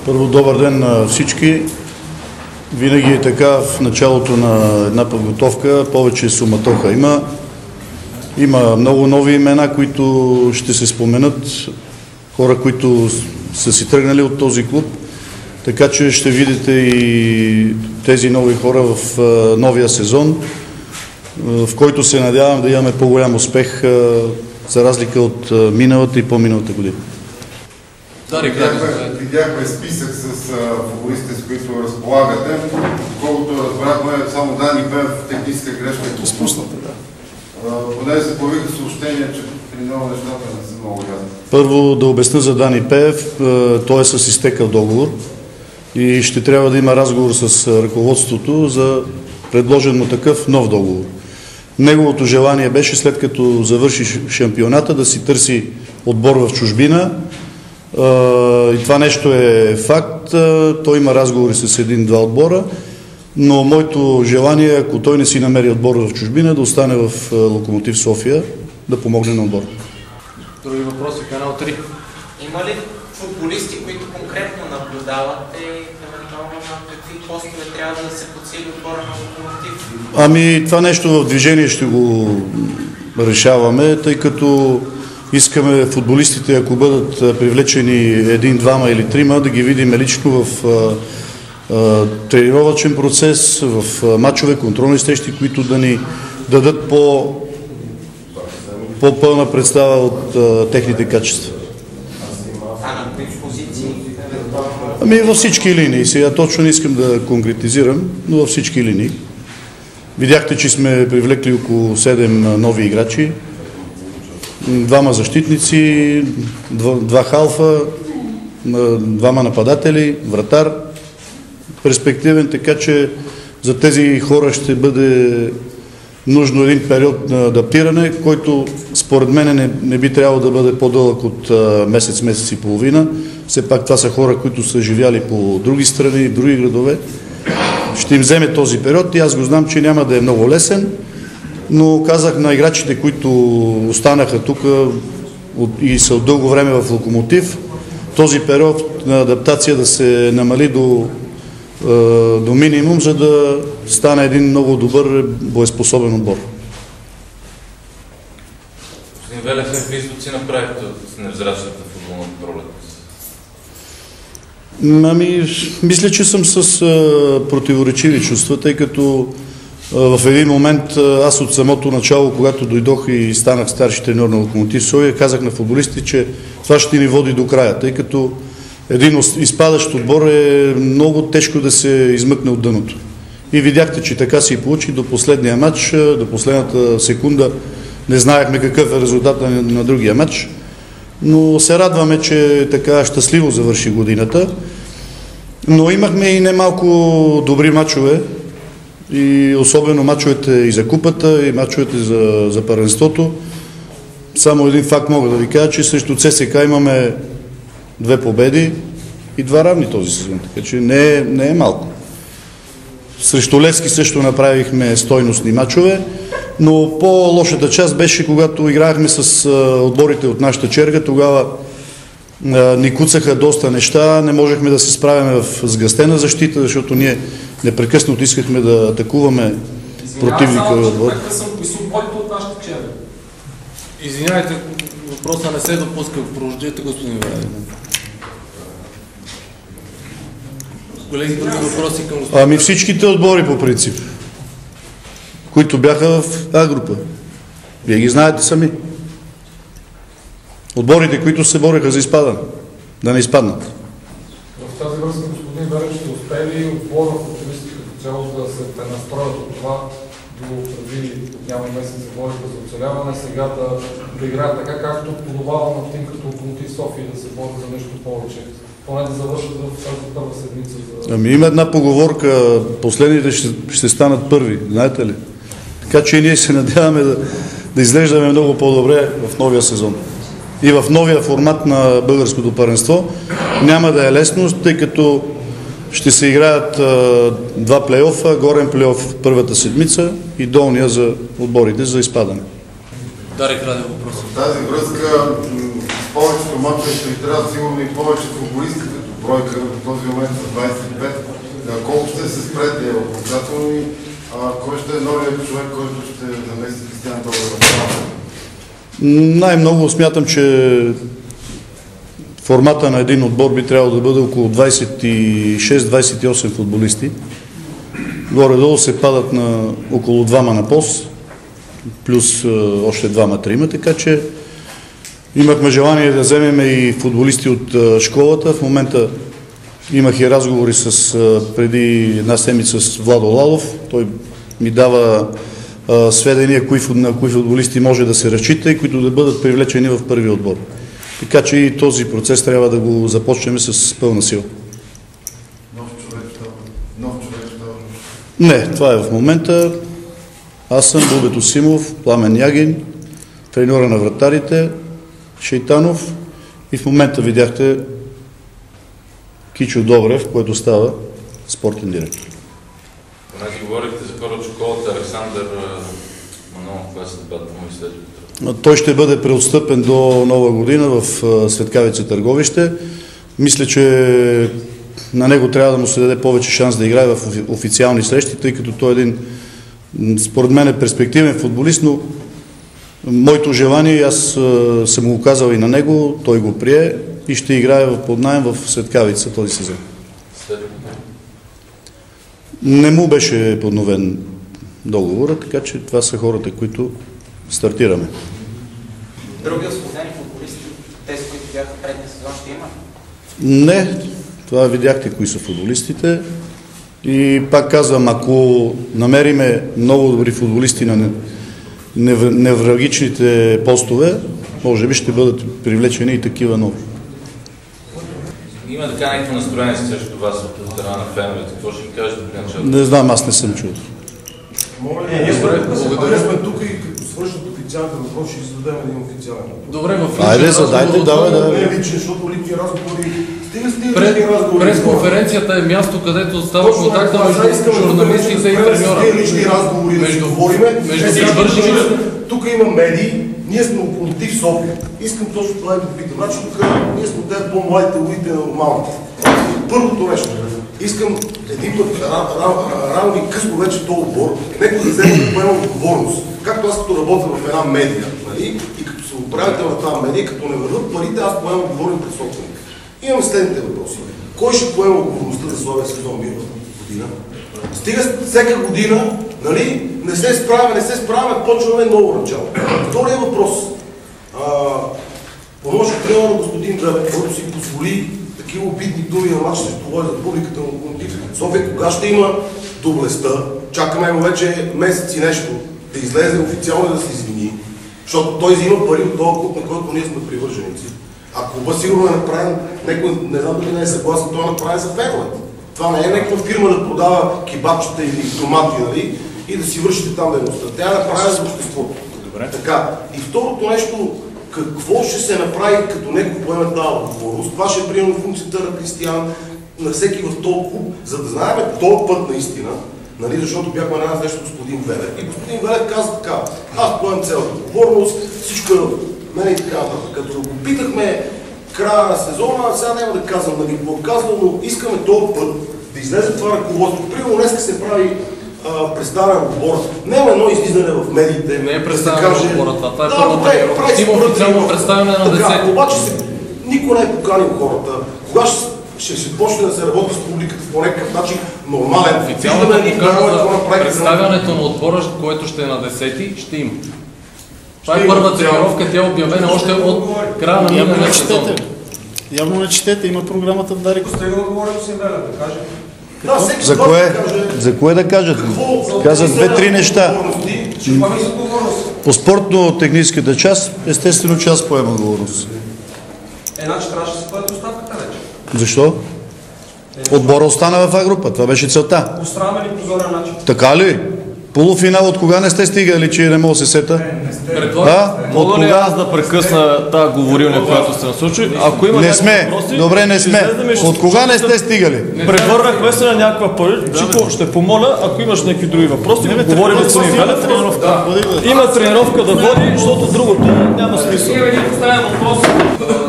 Първо, добър ден на всички. Винаги е така в началото на една подготовка, повече суматоха има. Има много нови имена, които ще се споменат, хора, които са си тръгнали от този клуб, така че ще видите и тези нови хора в новия сезон, в който се надявам да имаме по-голям успех, за разлика от миналата и по-миналата година. Видяхме списък с футболистите, с които разполагате. Колкото разбрахме, само Дани Пеев техническа грешка е допусната. Поне се появиха съобщения, че при много нещата не са много ясни. Първо да обясня за Дани Пеев. Той е с изтекъл договор и ще трябва да има разговор с ръководството за предложен му такъв нов договор. Неговото желание беше, след като завърши шампионата, да си търси отбор в чужбина. И това нещо е факт. Той има разговори с един-два отбора, но моето желание, ако той не си намери отбор в чужбина, да остане в Локомотив София, да помогне на отбора. Други въпроси, канал 3. Има ли футболисти, които конкретно наблюдавате и евентуално на какви постове трябва да се подсили отбора на Локомотив? Ами това нещо в движение ще го решаваме, тъй като искаме футболистите, ако бъдат привлечени един, двама или трима, да ги видим лично в тренировъчен процес, в мачове, контролни срещи, които да ни дадат по-пълна представа от техните качества. А на кои позиции? Ами във всички линии. Сега точно не искам да конкретизирам, но във всички линии. Видяхте, че сме привлекли около 7 нови играчи. Двама защитници, два халфа, двама нападатели, вратар, перспективен, така че за тези хора ще бъде нужно един период на адаптиране, който според мен не би трябвало да бъде по-дълъг от месец, месец и половина. Все пак това са хора, които са живяли по други страни, в други градове. Ще им вземе този период и аз го знам, че няма да е много лесен. Но казах на играчите, които останаха тук и са от дълго време в Локомотив, този период на адаптация да се намали до минимум, за да стане един много добър боеспособен отбор. Господин Велев, какви изводи направихте от невзрачната футболна пролет? Ами, мисля, че съм с противоречиви чувства, тъй като в един момент аз от самото начало, когато дойдох и станах старши треньор на Локомотив София, казах на футболистите, че това ще ни води до края, тъй като един изпадащ отбор е много тежко да се измъкне от дъното. И видяхте, че така се и получи до последния матч, до последната секунда. Не знаехме какъв е резултат на другия матч, но се радваме, че така щастливо завърши годината. Но имахме и немалко добри матчове, и особено мачовете и за купата, и мачовете за първенството. Само един факт мога да ви кажа, че срещу ЦСК имаме 2 победи и 2 равни този сезон, така че не е малко. Срещу Левски също направихме стойностни мачове, но по-лошата част беше, когато играехме с отборите от нашата черга. Тогава ни куцаха доста неща, не можехме да се справяме в сгъстена защита, защото ние непрекъснато искахме да атакуваме противника. Извинявайте, въпросът не се допуска. Продължете, господин Велев. Колеги, други въпроси към господин? Ами всичките отбори по принцип, които бяха в А група. Вие ги знаете сами. Отборите, които се бореха за изпадане, да не изпаднат. В тази връзка, господин Велев, ще успее ли отбора в футболисти като цяло да се пренастроят от това, преди няма месец се бориха за оцеляване, сега да играят така, както подобава на тим като Локомотив София, да се борят за нещо повече, поне да завършат в тази първа седмица? Ами има една поговорка, последните ще станат първи, знаете ли? Така че и ние се надяваме да изглеждаме много по-добре в новия сезон. И в новия формат на българското първенство. Няма да е лесно, тъй като ще се играят 2 плейофа, горен плейоф първата седмица и долния за отборите за изпадане. Дарик Радев въпрос. В тази връзка с повечето мачове ще ви трябва сигурно и повече футболисти като бройка. В този Кой ще е новият човек, който ще замести Кристиан Тодоров? Най-много смятам, че формата на един отбор би трябвало да бъде около 26-28 футболисти. Горе-долу се падат на около 2 на пост, плюс още 2-3, така че имахме желание да вземем и футболисти от школата. В момента имах и разговори преди една седмица с Владо Лалов. Той ми дава сведения на кои футболисти може да се разчита и които да бъдат привлечени в първи отбор. Така че и този процес трябва да го започнем с пълна сила. Нов човек. Не, това е в момента. Аз съм Бубето Симов, Пламен Ягин, треньора на вратарите, Шейтанов и в момента видяхте Кичо Добрев, който става спортен директор. Понеже говорихте за хора от школата, Александър Манов, кога се дебата му и след? Той ще бъде преотстъпен до Нова година в Светкавица Търговище. Мисля, че на него трябва да му се даде повече шанс да играе в официални срещи, тъй като той е един, според мен, е перспективен футболист, но моето желание, аз съм го казал и на него, той го прие и ще играе под наем в Светкавица този сезон. Не му беше подновен договора, така че това са хората, които стартираме. Други освободени футболисти, тези, които бяха предния сезон, ще има? Не, това видяхте кои са футболистите. И пак казвам, ако намериме много добри футболисти на невралгичните постове, може би ще бъдат привлечени и такива нови. Има така някакво настроение срещу вас от страна на феновете. Какво ще ми кажете преди началото? Не знам, аз не съм чул. Ние сме тук и като свършат официалните въпроси, ще зададем един официален въпрос. Добре, в Айде, задайте, давай. Не личен, защото лични разговори... Стига лични разговори. Пресконференцията е място, където става контакта между журналистите и треньора. Стига лични разговори да си говориме. Тук има медии, ние сме Локомотив София. Искам точно това да питам. Значи тук ние сме те по-младите лудите на нормалните. Първото нещо. Искам един път, рано и късно вече този отбор, нека да вземе да поема отговорност. Както аз като работя в една медия, нали? И като се управител на тази медия, като не върват парите, аз поемам отговорен пред собственик. Имаме следните въпроси. Кой ще поема отговорността за слабия сезон бил година? Стига всяка година, нали? Не се справяме, почваме ново начало. Втория въпрос. Помощник тренер на господин Дребе, който си позволи такива обидни думи на матч срещу Лой за публиката на Локомотив. София, кога ще има доблестта? Чакаме го вече месец и нещо да излезе официално и да се извини. Защото той взима пари от този клуб, на който ние сме привърженици. А клуба сигурно е направен, някой, не знам дали не е съгласен, той е направен за феновете. Това не е някаква фирма да продава кебабчета или томати, нали? И да си вършите там дейността. Тя е направена за обществото. Добре. Така. И второто нещо, какво ще се направи, като някой поеме тази отговорност? Това ще е приемно функцията на Кристиан, на всеки в този клуб, за да знаем този път наистина, нали, защото бяхме на една среща господин Велев. И господин Велев каза така: аз поемам цялата отговорност, всичко мене и така нататък. Като го питахме края на сезона, сега няма да казвам, нали, какво казвам, но искаме този път да излезе това ръководство. Примерно днес се прави представяне на отбора. Няма едно излизане в медиите. Не е представяне на отбора, това е първата тренировка. Има официално представяне на децата. Обаче никой не е поканил хората. Кога ще се почне да се работи с публиката по някакъв начин нормален? Официалната покана за представянето на отбора, което ще е на 10-ти, ще има. Това е първа тренировка, тя е обявена още от края на миналия сезон. Явно не четете, има програмата в Дарик. Стига да говорим си Велев, да каже. За кое? За кое да кажат? Казват 2-3 неща. По спортно-техническата част, естествено, че аз поема отговорност. Значи трябваше да се поеде оставката вече. Защо? Отбора остана в А група, това беше целта. Устраваме ли позорен начин? Така ли? Полуфинал от кога не сте стигали, че не мога да се сета? Мога ли аз да прекъсна тази говорилня, която сте насочили? Ако има не сме. въпроси, добре, не сме. От кога не сте стигали? Превърнахме се на някаква паричко. Ще помоля, ако имаш някакви други въпроси, говори господин Велев. Има тренировка да води, защото другото няма смисъл. Има един поставен въпрос.